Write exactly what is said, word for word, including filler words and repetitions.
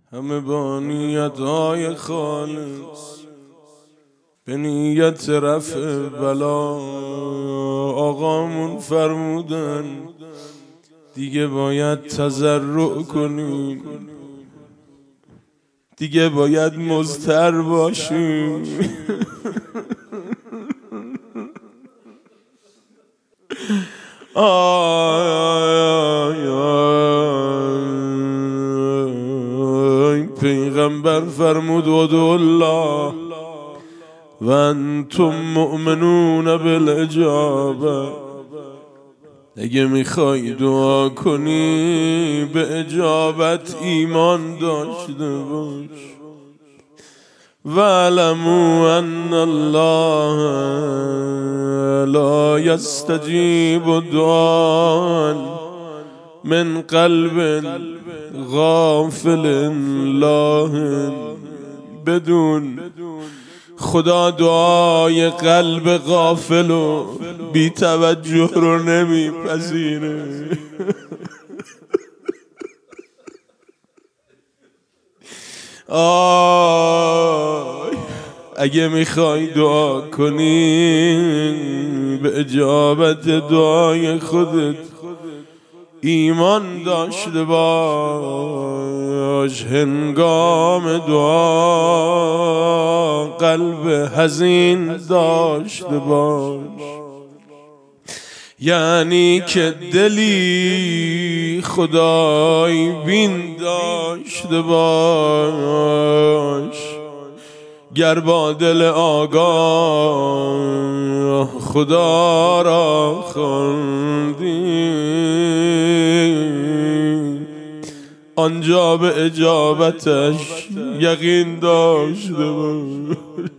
همه با نیت‌های خالص به نیت رفع بلا آقامون فرمودن دیگه باید تضرع کنیم، دیگه باید مضطر باشیم. آی آی پیغمبر فرمود ادعوا الله و انتم مؤمنون بالاجابه. اگه میخوای دعا کنی به اجابت ایمان داشته باش. واعلموا ان الله لا يستجيب دعاء من قلب غافل لاهٍ. بدون خدا دعای قلب غافل و بی توجه رو نمیپذیره. آی اگه میخوای دعا کنی به اجابت دعای خودت ایمان داشته باش. هنگام دعا قلب حزین داشته باش، یعنی که دلی خدای بین داشته باش. گر با دل آگاه خدا را خواندی آنجا به اجابتش یقین داشته باش.